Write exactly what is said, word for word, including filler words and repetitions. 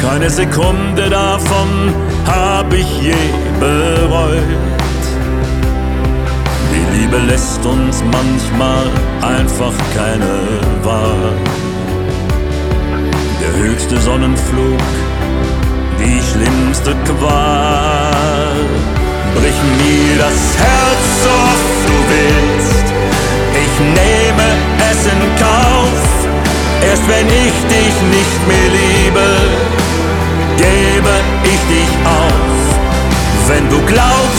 Keine Sekunde davon hab ich je bereut. Die Liebe lässt uns manchmal einfach keine Wahl. Der höchste Sonnenflug, die schlimmste Qual. Brich mir das Herz, so oft du willst, ich nehme es in Kauf. Erst wenn ich dich nicht mehr liebe, gebe ich dich auf. Wenn du glaubst,